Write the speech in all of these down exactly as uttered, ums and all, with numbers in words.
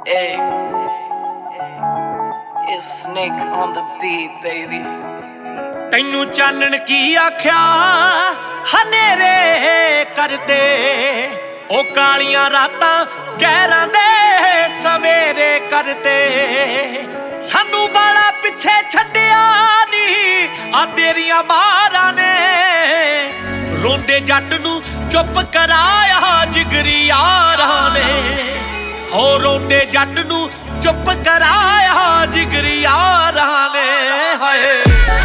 Hey, it's Snake on the beat, baby. ਤੈਨੂੰ ਚਾਨਣ ਕੀ ਆਖਿਆ ਹਨੇਰੇ ਕਰਦੇ ਉਹ ਕਾਲੀਆਂ ਰਾਤਾਂ ਗਹਿਰਾਂ ਦੇ ਸਵੇਰੇ ਕਰਦੇ ਸਾਨੂੰ ਬਾਲਾ ਪਿੱਛੇ ਛੱਡਿਆ ਨੀ ਆ ਤੇਰੀਆਂ ਮਾਰਾਂ ਨੇ ਰੋਂਦੇ ਜੱਟ ਨੂੰ ਚੁੱਪ ਕਰਾਇਆ ਜਿਗਰੀ ਯਾਰਾਂ ਨੇ ਹੋ ਰੋਂਦੇ ਜੱਟ ਨੂੰ ਚੁੱਪ ਕਰਾਇਆ ਜਿਗਰੀ ਯਾਰਾਂ ਨੇ ਹਾਏ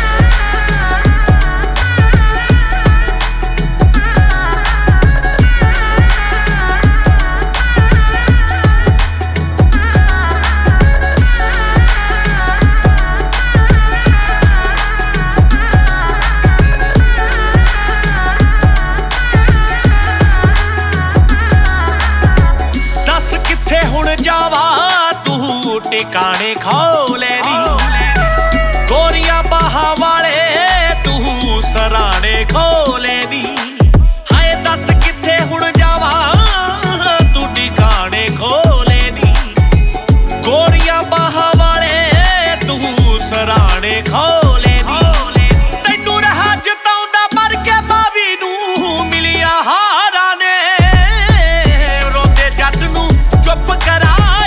ਟਿਕਾਣੇ ਖੋਲੇ ਨੀ ਗੋਰੀਆਂ ਬਾਹਾਂ ਵਾਲੇ ਤੂੰ ਸਰਾਣੇ ਖੋਲੇ ਨੀ ਹਾਏ ਦੱਸ ਕਿੱਥੇ ਹੁਣ ਜਾਵਾਂ ਤੂੰ ਟਿਕਾਣੇ ਖੋਲੇ ਨੀ ਗੋਰੀਆਂ ਬਾਹਾਂ ਵਾਲੇ ਤੂੰ ਸਰਾਣੇ ਖੋਲੇ ਨੀ ਤੈਨੂੰ ਰਹਾ ਜਤਾਉਂਦਾ ਮਰ ਕੇ ਬਾਵੀ ਨੂੰ ਮਿਲਿਆ ਹਾਰਾਂ ਨੇ ਰੋਂਦੇ ਜੱਟ ਨੂੰ ਚੁੱਪ ਕਰਾ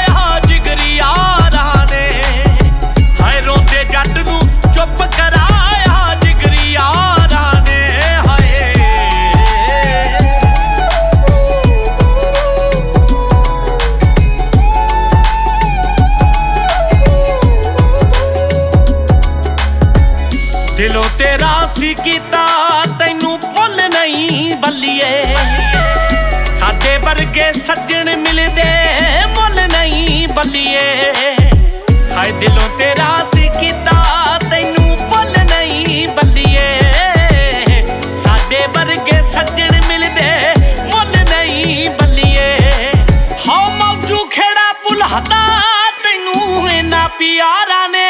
ਦਿਲੋਂ ਤੇਰਾ ਸੀ ਕੀਤਾ ਤੈਨੂੰ ਭੁੱਲ ਨਹੀਂ ਬੱਲੀਏ ਸਾਡੇ ਵਰਗੇ ਸੱਜਣ ਮਿਲਦੇ ਮੁੱਲ ਨਹੀਂ ਬੱਲੀਏ ਹਾਏ ਦਿਲੋਂ ਤੇਰਾ ਸੀ ਕੀਤਾ ਤੈਨੂੰ ਭੁੱਲ ਨਹੀਂ ਬੱਲੀਏ ਸਾਡੇ ਵਰਗੇ ਸੱਜਣ ਮਿਲਦੇ ਮੁੱਲ ਨਹੀਂ ਬੱਲੀਏ ਹਉ ਮੌਜੂ ਖੇੜਾ ਭੁਲਾਤਾ ਤੈਨੂੰ ਇਹਨਾਂ ਪਿਆਰਾਂ ਨੇ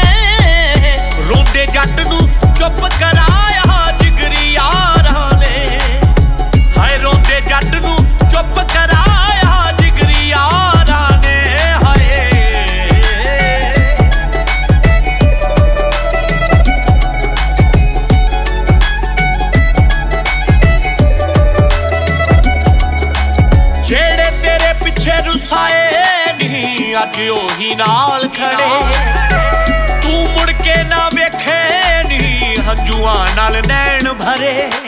ਰੋਂਦੇ ਜੱਟ ਨੂੰ ਚੁੱਪ ਕਰਾਇਆ ਜਿਗਰੀ ਯਾਰਾਂ ਨੇ ਹਾਏ ਰੋਂਦੇ ਜੱਟ ਨੂੰ ਚੁੱਪ ਕਰਾਇਆ ਜਿਗਰੀ ਯਾਰਾਂ ਨੇ ਹਾਏ ਜਿਹੜੇ ਤੇਰੇ ਪਿੱਛੇ ਰੁਸਾਏ ਨਹੀਂ ਅੱਜ ਉਹੀ ਨਾਲ ਖੜੇ ਤੂੰ ਮੁੜ ਕੇ ਨਾ ਵੇਖੇ ਨੀ ਹੰਝੂਆਂ ਨਾਲ ਨੈਣ ਭਰੇ